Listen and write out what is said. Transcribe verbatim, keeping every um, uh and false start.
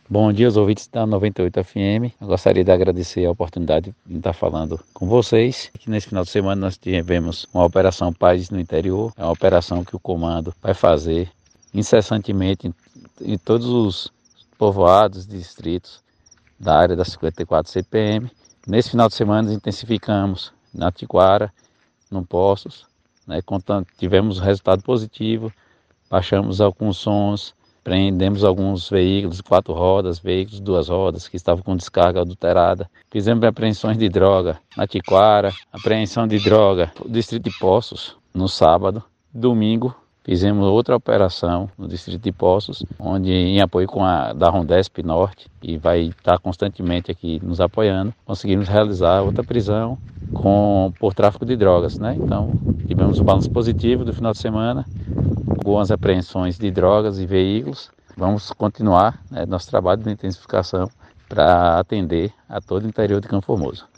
Bom dia aos ouvintes da noventa e oito F M. Eu gostaria de agradecer a oportunidade de estar falando com vocês. Aqui nesse final de semana nós tivemos uma Operação Paz no interior. É uma operação que o comando vai fazer incessantemente em, em todos os povoados, distritos da área da cinquenta e quatro C P M. Nesse final de semana nós intensificamos na Tiquara, no Poços, né, contando, tivemos resultado positivo, baixamos alguns sons, prendemos alguns veículos, quatro rodas, veículos duas rodas, que estavam com descarga adulterada. Fizemos apreensões de droga na Tiquara, apreensão de droga no distrito de Poços, no sábado. Domingo, fizemos outra operação no distrito de Poços, onde em apoio com a da Rondesp Norte, que vai estar constantemente aqui nos apoiando, conseguimos realizar outra prisão com, por tráfico de drogas, né? Então, tivemos um balanço positivo do final de semana, algumas apreensões de drogas e veículos. Vamos continuar, né, nosso trabalho de intensificação para atender a todo o interior de Campo Formoso.